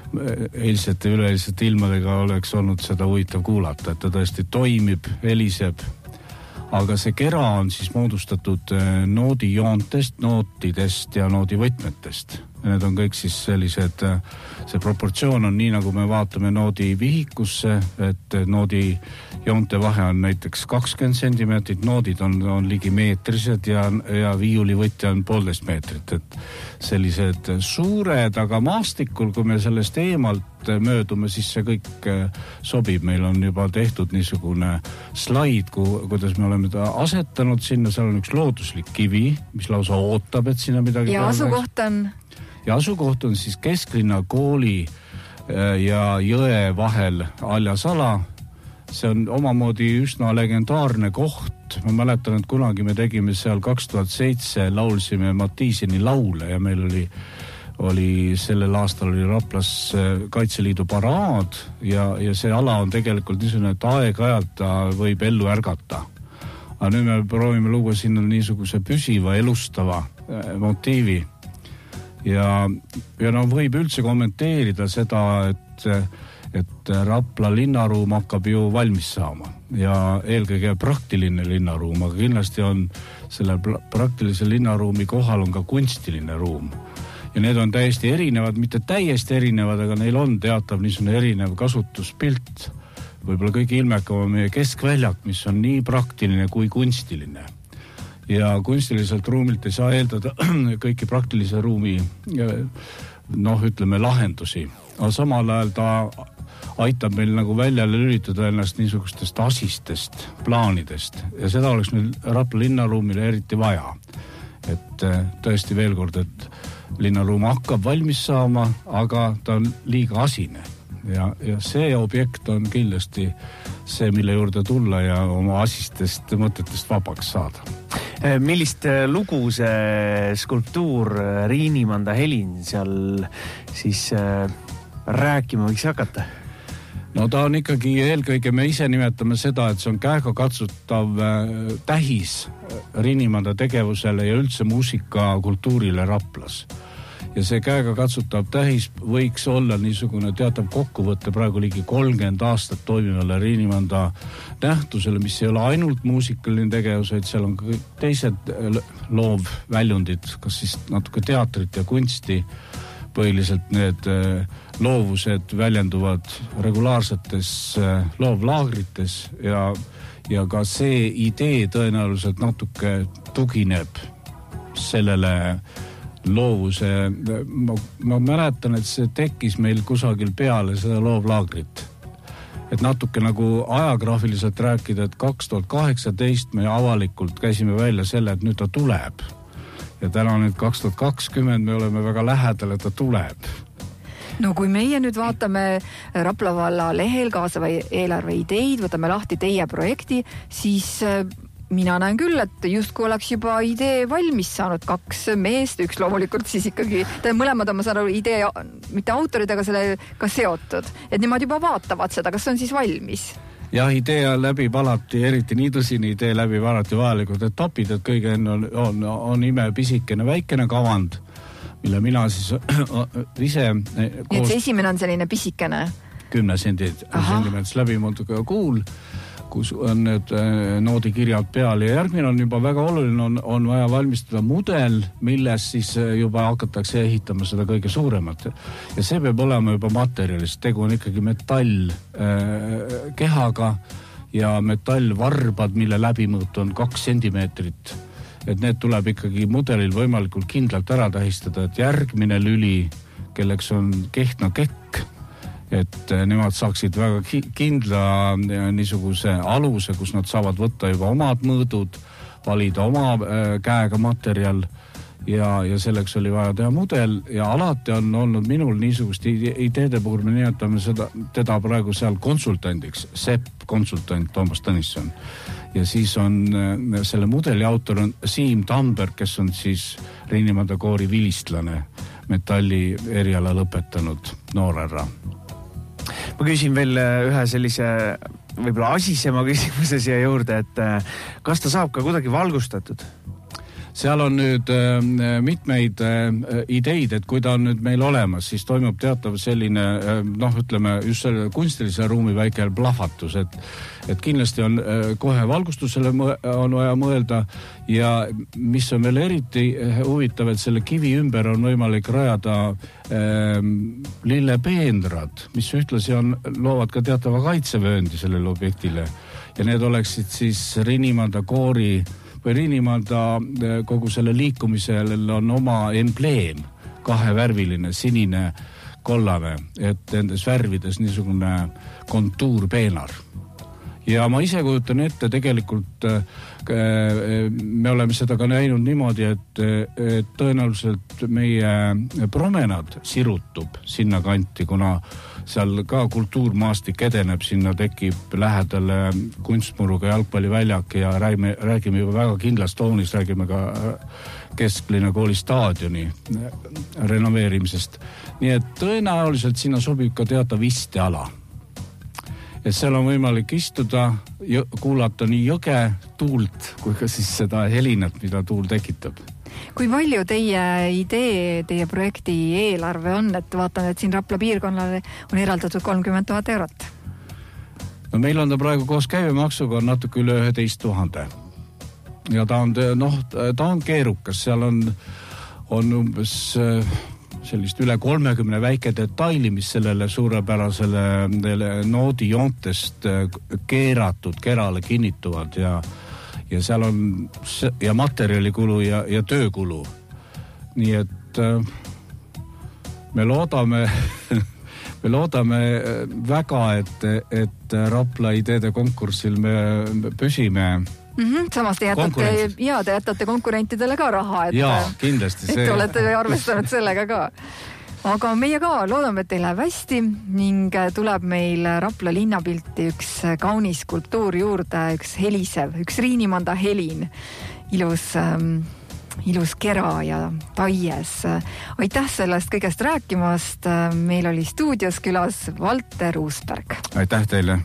eilsete üleeilsete ilmadega oleks olnud seda huvitav kuulata, et ta tõesti toimib, heliseb. Aga see kera on siis moodustatud noodijoontest, nootidest ja noodivõtmetest. Need on kõik siis sellised, see proportsioon on nii, nagu me vaatame noodi vihikusse, et noodi joonte vahe on näiteks kakskümmend sentimeetrit, noodid on, on ligi meetrised ja, ja viiulivõtja on poolteist meetrit, et sellised suured, aga maastikul, kui me sellest eemalt möödume, siis see kõik sobib. Meil on juba tehtud niisugune slaid, kuidas me oleme ta asetanud sinna, seal on üks looduslik kivi, mis lausa ootab, et sinna midagi ja asukoht on? Ja asukoht on siis kesklinna kooli ja jõe vahel Aljasala. See on omamoodi üsna legendaarne koht. Ma mäletan, et kunagi me tegime seal kaks tuhat seitse, laulsime Matiiseni laule ja meil oli, oli sellel aastal oli Raplas Kaitseliidu paraad ja, ja see ala on tegelikult niisugune, et aeg-ajalt ta võib ellu ärgata. Aga nüüd me proovime luua sinna niisuguse püsiva, elustava motiivi. Ja, ja no võib üldse kommenteerida seda, et, et Rapla linnaruum hakkab ju valmis saama ja eelkõige praktiline linnaruum, aga kindlasti on selle praktilise linnaruumi kohal on ka kunstiline ruum. Ja need on täiesti erinevad, mitte täiesti erinevad, aga neil on teatav niisugune erinev kasutuspilt. Võib-olla kõige ilmekam on meie keskväljak, mis on nii praktiline kui kunstiline. Ja kunstiliselt ruumilt ei saa eeldada kõiki praktilise ruumi noh, ütleme lahendusi. Aga samal ajal ta aitab meil nagu väljale lülitada ennast niisugustest asistest, plaanidest ja seda oleks meil Rapla linnaruumile eriti vaja. Et tõesti veel kord, et linnaruum hakkab valmis saama, aga ta on liiga asine. Ja, ja see objekt on kindlasti see, mille juurde tulla ja oma asistest mõtetest vabaks saada. Millist lugu see skulptuur Riinimanda Helin seal siis rääkima võiks hakata? No ta on ikkagi eelkõige, me ise nimetame seda, et see on käega katsutav tähis Riinimanda tegevusele ja üldse muusikakultuurile Raplas. Ja see käega katsutav tähis võiks olla niisugune teatav kokkuvõtte praegu ligi kolmkümmend aastat toimivale Riinimanda nähtusele, mis ei ole ainult muusikaline tegevus, et seal on ka teised loovväljundid, kas siis natuke teatrit ja kunsti. Põhiliselt need loovused väljenduvad regulaarsetes loovlaagrites ja, ja ka see idee tõenäoliselt natuke tugineb sellele loovuse, ma, ma mäletan, et see tekkis meil kusagil peale seda loovlaagrit. Et natuke nagu ajagraafiliselt rääkida, et kaks tuhat kaheksateist me avalikult käisime välja selle, et nüüd ta tuleb. Ja täna nüüd kaks tuhat kakskümmend me oleme väga lähedal, et ta tuleb. No kui meie nüüd vaatame Rapla valla lehel kaasava eelarve ideid, võtame lahti teie projekti, siis mina näen küll, et justkui oleks juba idee valmis saanud kaks meest, üks loomulikult siis ikkagi, ta mõlemad on, ma saan aru, idee, mitte autorid, aga selle ka seotud. Et nemad juba vaatavad seda, kas on siis valmis? Jah, idee läbib alati, eriti nii tõsine idee läbib alati vajalikud etapid, et kõige enne on, on, on ime pisikene väikene kavand, mille mina siis ise koos... Nüüd see esimene on selline pisikene? Kümne sentimeetris läbimõõduga kuul, kus on need noodikirjad peal ja järgmine on juba väga oluline, on, on vaja valmistada mudel, milles siis juba hakatakse ehitama seda kõige suuremat. Ja see peab olema juba materjalist, tegu on ikkagi metall äh, kehaga ja metallvarbad, mille läbimõõt on kaks sentimeetrit. Et need tuleb ikkagi mudelil võimalikult kindlalt ära tähistada, et järgmine lüli, kelleks on Kehtna kekk, et nemad saaksid väga kindla niisuguse aluse, kus nad saavad võtta juba omad mõõdud, valida oma käega materjal ja, ja selleks oli vaja teha mudel ja alati on olnud minul niisugust ideede puhul, me nimetame seda, teda praegu seal konsultandiks, Sepp konsultant Toomas Tõnisson ja siis on selle mudeli autor on Siim Tamberg, kes on siis Riinimanda koori vilistlane, metalli eriala lõpetanud noorärra. Ma küsin veel ühe sellise võib-olla asisema küsimuse siia juurde, et kas ta saab ka kuidagi valgustatud? seal on nüüd äh, mitmeid äh, ideid, et kui ta on nüüd meil olemas, siis toimub teatav selline äh, noh, ütleme just selle kunstilise ruumi väike plahvatus, et, et kindlasti on äh, kohe valgustusele mõ- on vaja mõelda ja mis on veel eriti huvitav, et selle kivi ümber on võimalik rajada äh, lillepeenrad, mis ühtlasi on, loovad ka teatava kaitsevööndi sellele objektile ja need oleksid siis Rinimanda koori või Rinimanda kogu selle liikumisel on oma embleem, kahevärviline, sinine, kollane, et nendes värvides niisugune kontuurpeenar. Ja ma ise kujutan ette tegelikult, me oleme seda ka näinud niimoodi, et, et tõenäoliselt meie promenad sirutub sinna kanti, kuna seal ka kultuurmaastik edeneb, sinna tekib lähedale kunstmuruga jalgpalliväljak ja räägime, räägime juba väga kindlas toonis, räägime ka Kesklinna kooli staadioni renoveerimisest. Nii et tõenäoliselt sinna sobib ka teatav isteala. Et seal on võimalik istuda, kuulata nii jõge tuult kui ka siis seda helinat, mida tuul tekitab. Kui palju teie idee, teie projekti eelarve on, et vaatan, et siin Rapla piirkonnale on eraldatud kolmkümmend tuhat eurot? No meil on ta praegu koos käibemaksuga on natuke üle üheteist tuhande. Ja ta on, noh, ta on keerukas, seal on, on umbes sellist üle kolmekümne väike detaili, mis sellele suurepärasele noodi joontest keeratud kerale kinnituvad ja ja seal on ja materjalikulu ja, ja töökulu. Nii et me loodame, me loodame väga, et, et Rapla ideede konkursil me püsime. Mm-hmm. Samas te jätate, ja, te jätate konkurentidele ka raha, et, ja, kindlasti see. Et olete arvestanud sellega ka. Aga meie ka loodame, et teil läheb hästi ning tuleb meil Rapla linnapilti üks kaunis kultuur juurde, üks helisev, üks Rinimanda helin, ilus, ähm, ilus kera ja taies. Aitäh sellest kõigest rääkimast. Meil oli stuudios külas Valter Uusberg. Aitäh teile.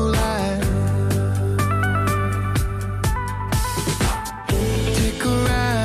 Take a ride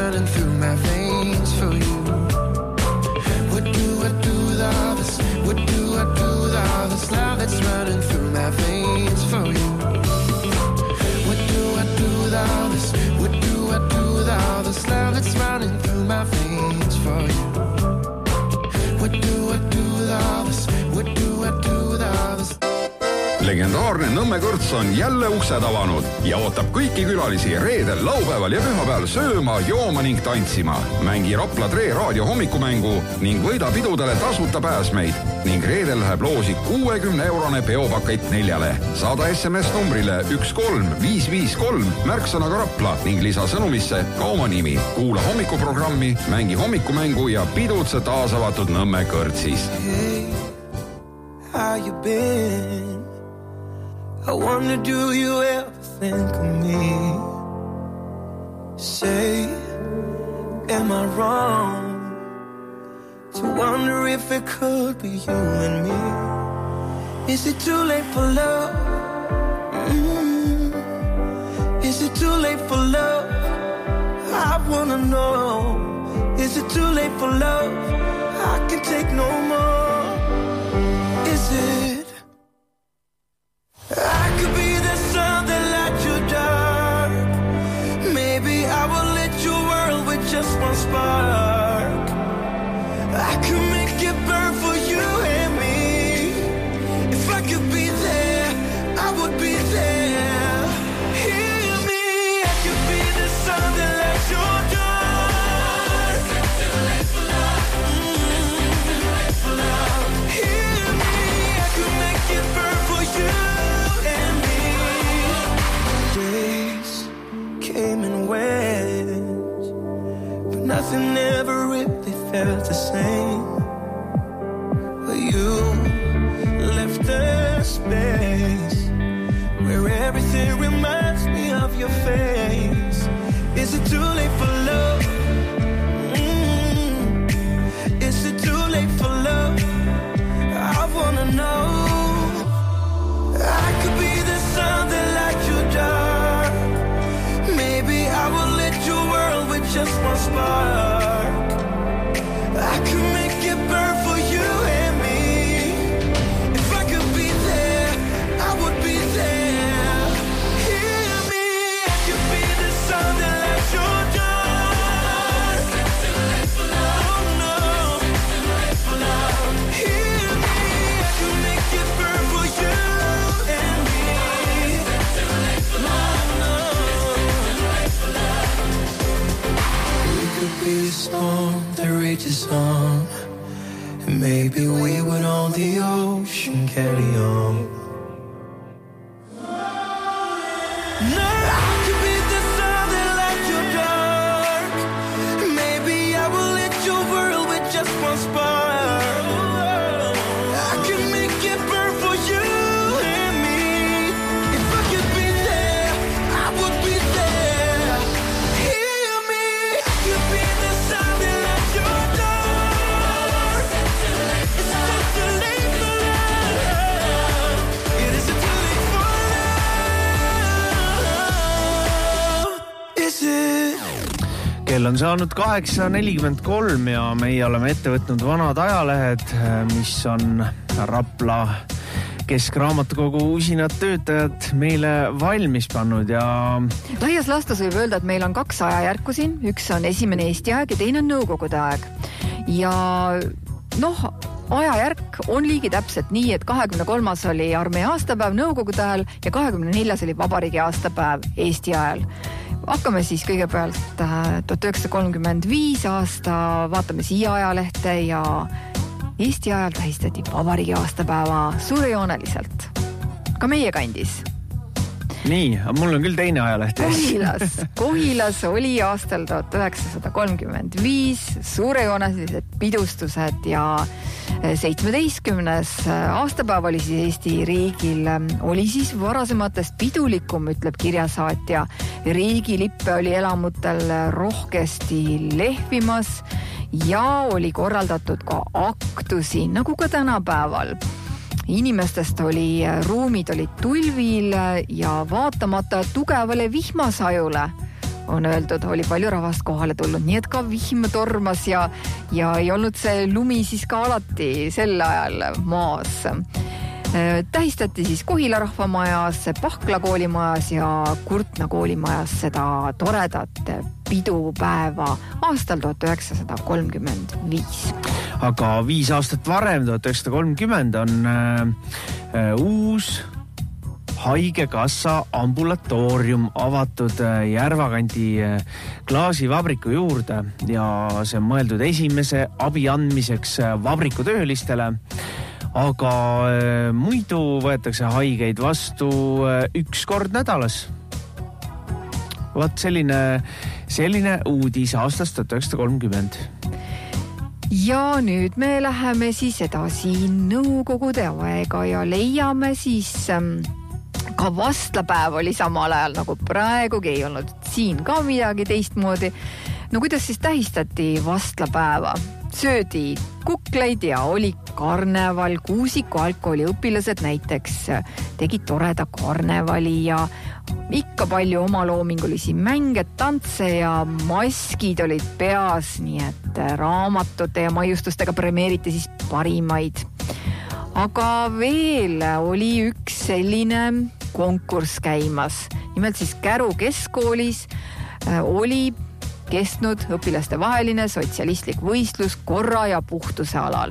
running through my veins for you. What do I do with all this? What do I do with all this love that's running through my veins for you? What do I do with all this? What do I do with all this love that's running through my veins for you? What do I do with all this? What do I do with all this? Legendaarne Nõmme kõrts on jälle uksed avanud ja ootab kõiki külalisi reedel, laupäeval ja pühapäeval sööma, jooma ning tantsima. Mängi Rapla Tre raadio hommikumängu ning võida pidudele tasuta pääsmeid ning reedel läheb loosi kuuekümne eurone peopakett neljale. Saada S M S numbrile üks kolm viis viis kolm märksõnaga Rapla ning lisa sõnumisse ka oma nimi. Kuula hommikuprogrammi, mängi hommikumängu ja pidutse taas avatud Nõmme kõrtsis. Hey, how you been? I wonder, do you ever think of me? Say, am I wrong to wonder if it could be you and me? Is it too late for love? Mm-hmm. Is it too late for love? I wanna know. Is it too late for love? I can take no more. Is it? I could be the sun that lights you dark. Maybe I will lit your world with just one spark. I could make it burn for you and me. If I could be there, I would be there. Hear me, I could be the sun that lights your dark. Too late for love. Mm-hmm. Too late for love. Hear me, I could make it burn for you. Came and went, but nothing ever really felt the same. But you left a space where everything reminds me of your face. Is it too late for love? Mm-hmm. Is it too late for love? I wanna know. I could be the sun that lights you dark. Maybe I will lit your world with just one spark. I could make it burn for you and me. If I could be there, I would be there. Hear me, I could be the sun that lights your dark. Too late for love. Oh no, too late for love. Hear me, I could make it burn for you and me. Too late for love. Could be a storm that rages on, and maybe we would on the ocean carry on. No, I could be the sun that lights your dark. Maybe I will lit your world with just one spark. I could make it burn for you and me. If I could be there, I would be there. Hear me, I could be the sun that lights your dark. Is it too late for love? It is too late for love. Is it? Kell on saanud kaheksa nelikümmend kolm ja meie oleme ette võtnud vanad ajalehed, mis on Rapla Keskraamatukogu usinad töötajad meile valmis pannud ja laias laastus võib öelda, et meil on kaks ajajärku siin. Üks on esimene Eesti aeg ja teine on Nõukogude aeg. Ja noh, ajajärk on liigi täpselt nii, et kahekümne kolmas oli armee aastapäev Nõukogude ajal ja kahekümne neljas oli vabariigi aastapäev Eesti ajal. Hakkame siis kõigepealt tuhat üheksasada kolmkümmend viis aasta, vaatame siia ajalehte ja Eesti ajal tähistati vabariigi aastapäeva suurejooneliselt. Ka meie kandis. Nii, mul on küll teine ajaleht. Kohilas, Kohilas oli aastal tuhat üheksasada kolmkümmend viis suurejoonelised pidustused ja seitsmeteistkümnes aastapäev oli siis Eesti riigil, oli siis varasematest pidulikum, ütleb kirjasaatja. Riigilippe oli elamutel rohkesti lehvimas ja oli korraldatud ka aktusi, nagu ka tänapäeval. Inimestest oli, ruumid olid tulvil ja vaatamata tugevale vihmasajule on öeldud, oli palju rahvast kohale tulnud, nii et ka vihm tormas ja, ja ei olnud see lumi siis ka alati sel ajal maas. Tähistati siis Kohila rahvamajas, Pahkla koolimajas ja Kurtna koolimajas seda toredat pidupäeva aastal tuhat üheksasada kolmkümmend viis. Aga viis aastat varem, tuhat üheksasada kolmkümmend, on äh, uus haigekassa ambulatoorium avatud Järvakandi klaasivabriku juurde ja see on mõeldud esimese abi andmiseks vabrikutöölistele. Aga muidu võetakse haigeid vastu üks kord nädalas. Vaat selline, selline uudis aastast tuhat üheksasada kolmkümmend. Ja nüüd me läheme siis edasi nõukogude aega ja leiame siis ka vastlapäev oli samal ajal nagu praegugi, ei olnud siin ka midagi teistmoodi. No kuidas siis tähistati vastlapäeva? Söödi kukleid ja oli karneval. Kuusiku algkooli õpilased näiteks tegid toreda karnevali ja ikka palju omaloomingulisi mänge, tantse ja maskid olid peas, nii et raamatute ja maiustustega premeeriti siis parimaid. Aga veel oli üks selline konkurss käimas. Nimelt siis Käru keskkoolis oli kestnud õpilaste vaheline sotsialistlik võistlus korra ja puhtuse alal.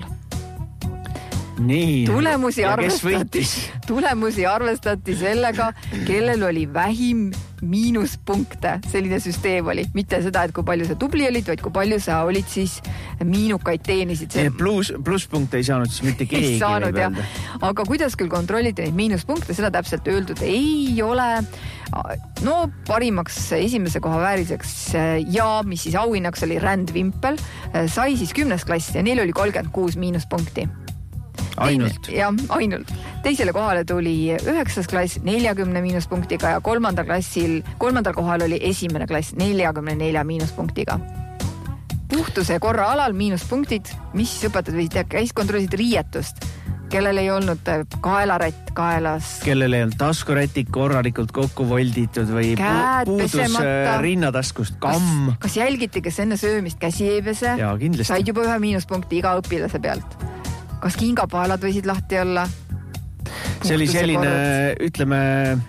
Nii, tulemusi ja kes arvestati, võitis? Tulemusi arvestati sellega, kellel oli vähim miinuspunkte. Selline süsteem oli. Mitte seda, et kui palju sa tubli olid, vaid kui palju sa olid siis miinukaid teenisid. Plus, pluspunkte ei saanud siis mitte keegi. Ei saanud, jah. Aga kuidas küll kontrolliti neid miinuspunkte, seda täpselt öeldud ei ole. No parimaks esimese koha vääriseks ja mis siis auhinnaks oli Ränd Vimpel, sai siis kümnes klass ja neil oli kolmkümmend kuus miinuspunkti. Ainult? Ja, ainult. Teisele kohale tuli üheksas klass neljakümne miinuspunktiga ja kolmandal klassil, kolmandal kohal oli esimene klass neljakümne nelja miinuspunktiga. Puhtuse korra alal miinuspunktid, mis õpetajad võisid teha, käis kontrollisid riietust, kellel ei olnud kaelarätt kaelas. Kellel ei olnud taskurätik korralikult kokku volditud või Käed puudus pesemata. Rinnataskust kamm. Kas, kas jälgiti, kes enne söömist käsi ei pese? Jaa, kindlasti. Said juba ühe miinuspunkti iga õpilase pealt. Kas kingapaelad võisid lahti olla? See oli selline, ütleme,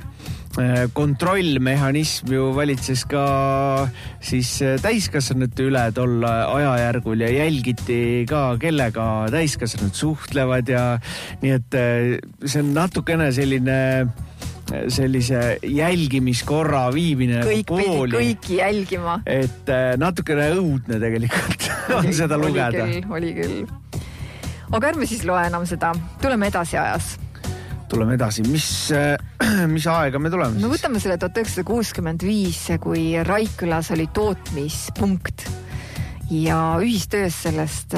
kontrollmehhanism ju valitses ka siis täiskasvanute üle tol ajajärgul ja jälgiti ka, kellega täiskasvanud suhtlevad ja nii et see on natukene selline sellise jälgimiskorra viimine kõik pooli. Pidi kõiki jälgima. Et natukene õudne tegelikult on seda lugeda. Oli küll, oli küll. Aga ärme siis loe enam seda. Tuleme edasi ajas. Tuleme edasi. Mis, mis aega me tuleme? No võtame selle tuhat üheksasada kuuskümmend viis, kui Raikkülas oli tootmispunkt ja ühistöös sellest,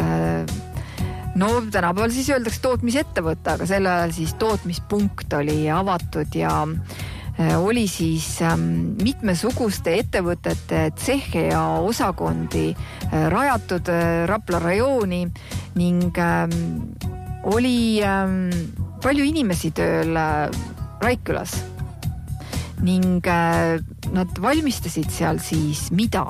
no tänapäeval siis öeldaks tootmisettevõte, aga selle ajal siis tootmispunkt oli avatud ja oli siis mitmesuguste ettevõtete tsehhe ja osakondi rajatud Rapla rajooni ning oli palju inimesi tööl Raikkülas ning nad valmistasid seal siis mida?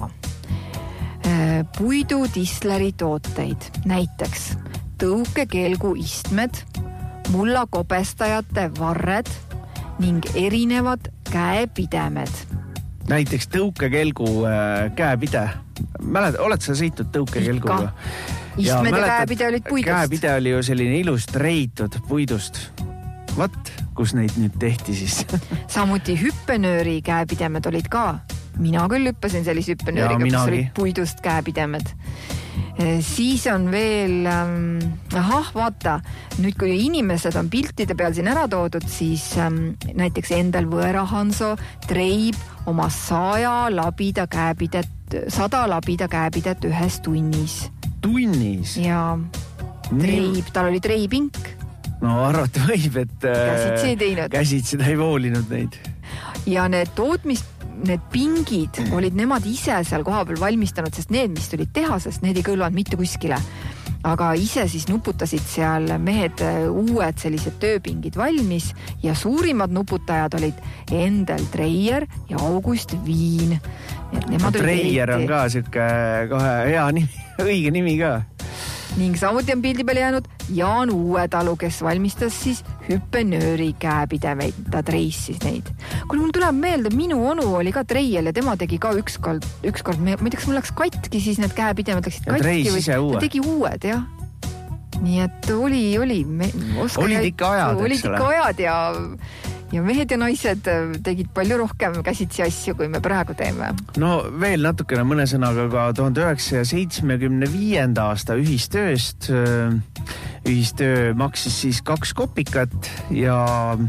Puidu tisleri tooteid, näiteks tõukekelgu istmed, mullakobestajate varred ning erinevad käepidemed. Näiteks tõukekelgu äh, käepide. Mäled, oled sa sõitnud tõukekelguga? Istmed ja, ja käepide olid puidust. Käepide oli ju selline ilust reitud puidust. Vat, kus neid nüüd tehti siis? Samuti hüppenööri käepidemed olid ka. Mina küll hüppasin sellise hüppenööriga, kus olid puidust käepidemed. Siis on veel, ähm, ahah, vaata, nüüd kui inimesed on piltide peal siin ära toodud, siis ähm, näiteks Endel Võõrahanso treib oma saja labida käepidet, sada labida käepidet ühes tunnis. Tunnis? Ja treib, tal oli treipink. No arvata võib, et käsitsi ei teinud. Käsitsi ta ei voolinud neid. Ja need tootmis need pingid olid nemad ise seal koha peal valmistanud, sest need, mis tulid tehasest, need ei kõlvanud mitte kuskile. aga ise siis nuputasid seal mehed uued sellised tööpingid valmis ja suurimad nuputajad olid Endel Treier ja August Viin. No, Treier on ka siuke kohe hea nimi, õige nimi ka. Ning samuti on pildi peale jäänud Jaan Uuetalu, kes valmistas siis hüppenööri käepidemeid, ta treissis neid. Kui mul tuleb meelde, minu onu oli ka treiel ja tema tegi ka ükskord, ükskord ma ei tea, kas mul läks katki, siis need käepidemed läksid katki. Ja treis ise uue. Ta tegi uued, jah. Nii et oli, oli. Olid ikka ajad, olid ikka ajad ja, ja mehed ja naised tegid palju rohkem käsitsi asju, kui me praegu teeme. No veel natukene mõne sõnaga ka tuhande üheksasaja seitsmekümne viienda aasta ühistööst. Ühistöö maksis siis kaks kopikat ja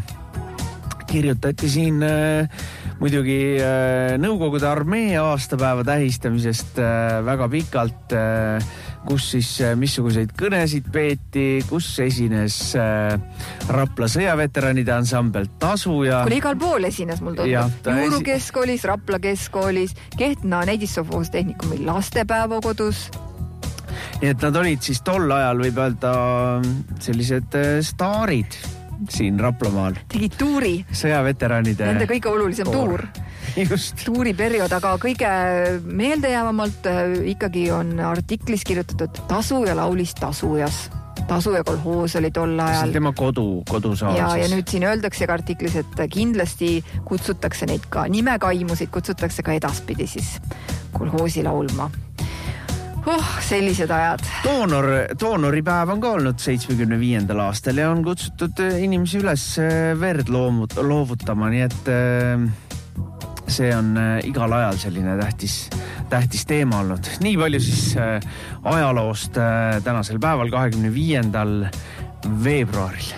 kirjutati siin muidugi Nõukogude armee aastapäeva tähistamisest väga pikalt, kus siis missuguseid kõnesid peeti, kus esines Rapla sõjaveteranide ansambel Tasuja. Kuli igal pool esines mul tundub. Juuru keskkoolis, Rapla keskkoolis, Kehtna Neidissofoosteehnikumi lastepäevakodus. Nii et nad olid siis tol ajal võib öelda sellised staarid siin Raplamaal. Tegid tuuri. Sõjaveteranide. Nende kõige olulisem tuur. Just. Tuuriperiood, aga kõige meeldejäävamalt ikkagi on artiklis kirjutatud Tasu ja laulis Tasujas. Tasu ja kolhoos oli tol ajal. See on tema kodu, kodusaal. Ja, ja nüüd siin öeldakse ka artiklis, et kindlasti kutsutakse neid ka nimekaimusid, kutsutakse ka edaspidi siis kolhoosi laulma. Oh, sellised ajad. Doonor, doonoripäev on ka olnud seitsmekümne viiendal aastal ja on kutsutud inimesi üles verd loomut, loovutama, nii et see on igal ajal selline tähtis, tähtis teema olnud. Nii palju siis ajaloost tänasel päeval kahekümne viiendal veebruaril.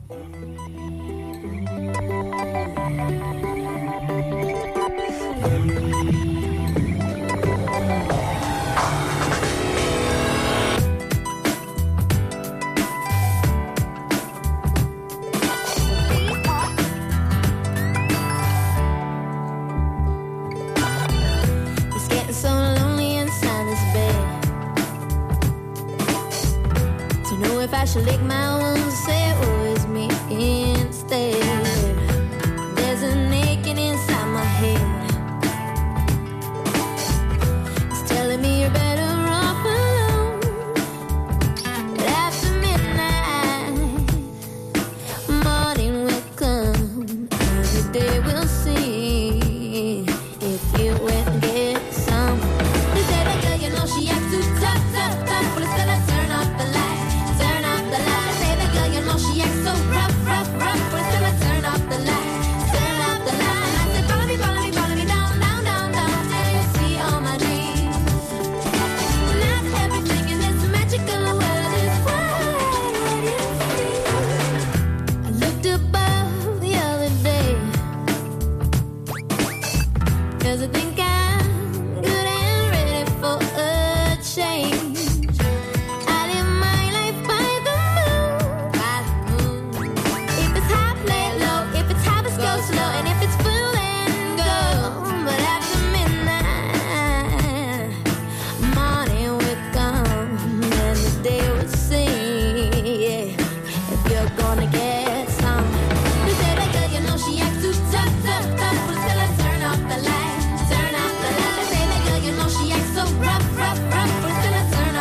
I should lick my wounds, say, oh, it's me instead. There's an aching inside my head. It's telling me you're better off alone. But after midnight, morning will come. Every day we'll see if you will get some. They say that girl, you know she acts too tough, tough, tough. But instead I turn off the light. She acts so rough, rough, rough. But still I turn off the light, turn off the light. I said, follow me, follow me, follow me down, down, down, down, till you see all my dreams. Not everything in this magical world is what you see. I looked above the other day, 'cause I think I'm good and ready for a change. Turn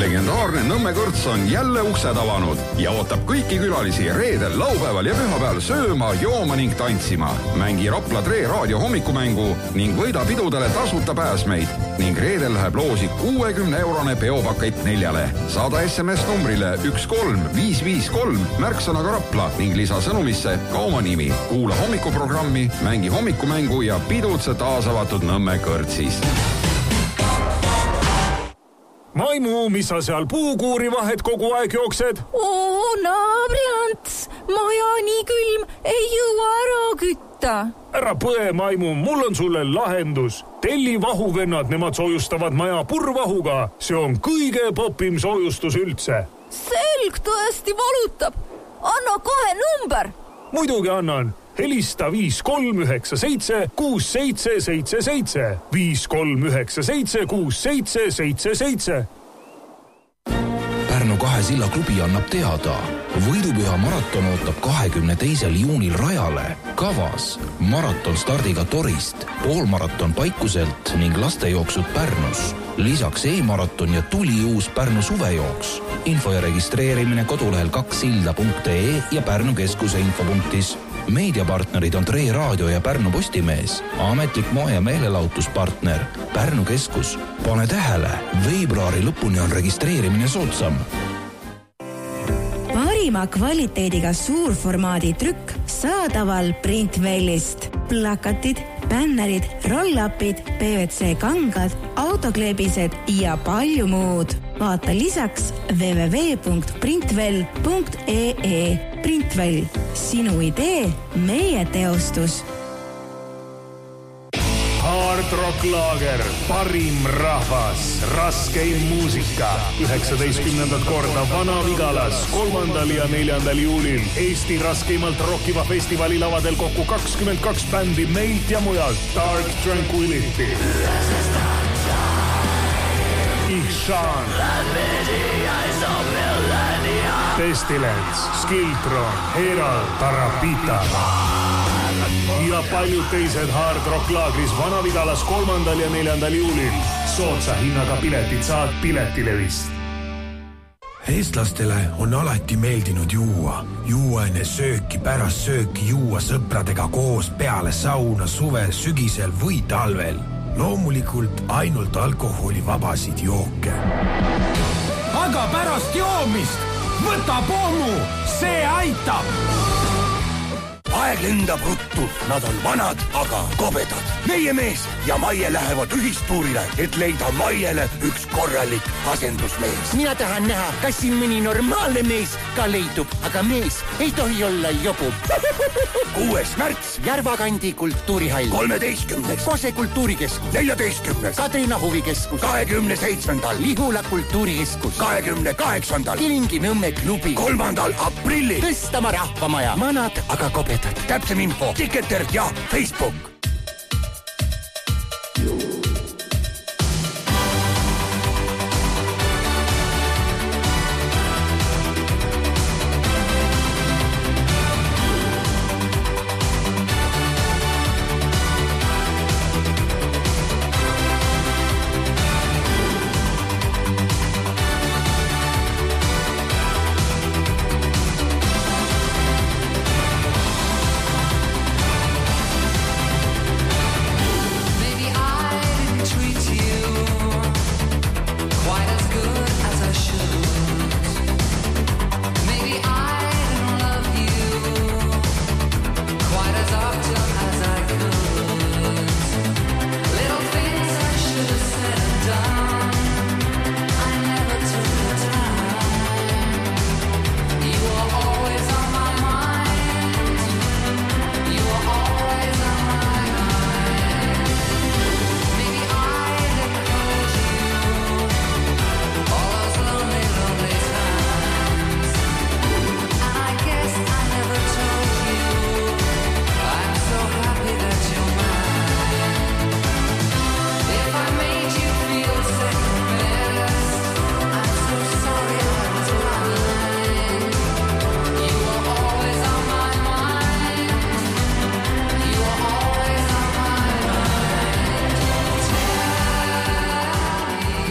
legendaarne Nõmme kõrts on jälle uksed avanud ja ootab kõiki külalisi reedel, laupäeval ja pühapäeval sööma, jooma ning tantsima. Mängi Rapla Tre raadio hommikumängu ning võida pidudele tasuta pääsmeid. Ning reedel läheb loosi kuuekümne eurone peopakett neljale. Saada S M S numbrile üks kolm viis viis kolm märksõnaga Rapla ning lisa sõnumisse ka oma nimi. Kuula hommikuprogrammi, mängi hommikumängu ja pidutse taas avatud Nõmme kõrtsis. Maimu, mis sa seal puukuuri vahet kogu aeg jooksed? Oo, naabriants, maja nii külm, ei jõua ära kütta. Ära põe, Maimu, mul on sulle lahendus. Telli vahuvennad, nemad soojustavad maja purvahuga. See on kõige popim soojustus üldse. Selg tõesti valutab. Anna kohe number. Muidugi annan. Helista viis kolm üheksa seitse kuus seitse seitse seitse. viis kolm üheksa seitse kuus seitse seitse seitse. Pärnu kahe silla klubi annab teada. Võidupüha maraton ootab kahekümne teisel juunil rajale. Kavas maraton stardiga Torist, poolmaraton Paikuselt ning lastejooksud Pärnus. Lisaks e-maraton ja tuli uus Pärnu suvejooks. Info ja registreerimine kodulehel kakssilda punkt ee ja Pärnu keskuse infopunktis. Meediapartnerid on Tre Raadio ja Pärnu Postimees. Ametlik moe- ja meelelahutuspartner Pärnu keskus. Pane tähele, veebruari lõpuni on registreerimine soodsam. Parima kvaliteediga suurformaadi trükk saadaval Printvellist. Plakatid, bännerid, roll-upid, P V C kangad, autokleebised ja palju muud. Vaata lisaks w w w punkt printvell punkt ee. Printvell, sinu idee, meie teostus. Hard Rock Lager, parim rahvas, raskeim muusika. üheksateistkümnendat korda Vana-Vigalas, kolmandal ja neljandal juulil. Eesti raskeimalt rockiva festivali lavadel kokku kakskümmend kaks bändi meilt ja mujalt. Dark Tranquility, Ihshan, Pestilence, Skiltron, Herald, Tarapita ja paljud teised Hard Rock Laagris Vana-Vigalas kolmandal ja neljandal juulil. Soodsa hinnaga piletid saad Piletilevist. Eestlastele on alati meeldinud juua. Juua enne sööki, pärast sööki juua sõpradega koos peale sauna suvel, sügisel või talvel. Loomulikult ainult alkoholivabasid jooke. Aga pärast joomist võta pommu, see aitab! Aeg lendab ruttu, nad on vanad, aga kobedad. Meie mees ja Maie lähevad ühistuurile, et leida Maiele üks korralik asendusmees. Mina tahan näha, kas siin mõni normaalne mees ka leidub, aga mees ei tohi olla jobu. kuues märts Järvakandi kultuurihall. kolmeteistkümneks Kose kultuurikeskus. neljateistkümneks Kadrina huvikeskus. kahekümne seitsmendal Lihula kultuurikeskus. kahekümne kaheksandal Kilingi Nõmme klubi. kolmandal aprillil Tõstama rahvamaja. Manad, aga kobedad. Täpsem info Tiketer ja Facebook.